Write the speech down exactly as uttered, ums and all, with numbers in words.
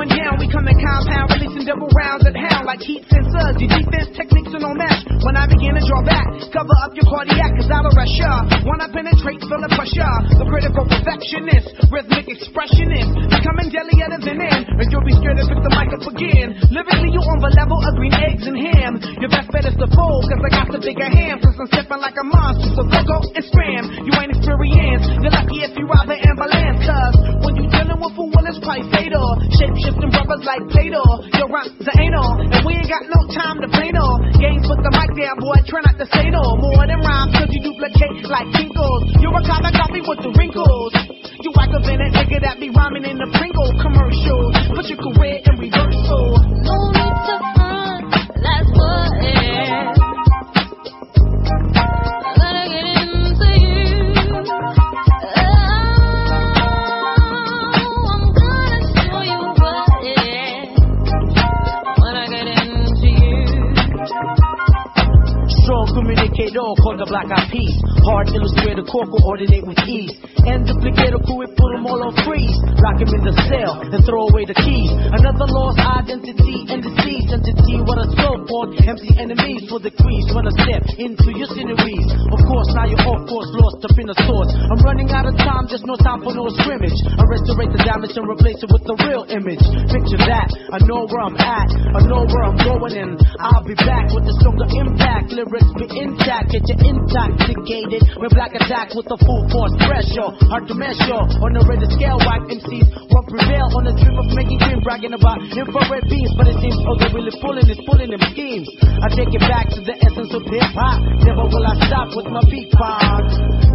one down, we come to compound, releasing double rounds at hound like heat sensors. Your defense techniques are no match. When I begin to draw back, cover up your cardiac, cause I'll arrest ya. When I penetrate, feel the pressure. The critical perfectionist, rhythmic expressionist, becoming deadlier than in. And you'll be scared to pick the mic up again. Lyrically, you on the level of green eggs and ham. Your best bet is to fold, cause I got the bigger hand. Since I'm stepping like a monster, so go go and scram. You ain't experienced, you're lucky if you ride the ambulance. Cause when you dealing with a will, it's quite fatal. Shape shifting brothers like Play-Doh. Your rhymes are anal, and we ain't got no time to play no games. Put the mic down, boy, try not to say no more than rhymes, cause you duplicate like Kinkles. You're a copy copy with the wrinkles. You like a been a nigga that be rhyming in the Pringle commercials. Put your career in reversal. No need to front, that's what it is. I gotta get into you. Oh, I'm gonna show you what it is when I get into you. Strong communicator called the Black Eyed Peas. Hard illustrator, core coordinate with ease. And duplicate a crew, we put them all on freeze. Lock him in the cell and throw away the keys. Another lost identity and disease entity. What a scope on empty enemies for the crease. When I step into your sceneries, of course, now you're off course, lost up in the source. I'm running out of time, just no time for no scrimmage. I restore the damage and replace it with the real image. Picture that, I know where I'm at, I know where I'm going, and I'll be back with the stronger impact. Lyrics be intact, get you intoxicated with black attack with the full force pressure. Hard to measure on the rated scale, white M Cs won't prevail on the dream of making green, bragging about infrared beams. But it seems all they're really pulling is pulling them schemes. I take it back to the essence of hip hop. Never will I stop with my beat box.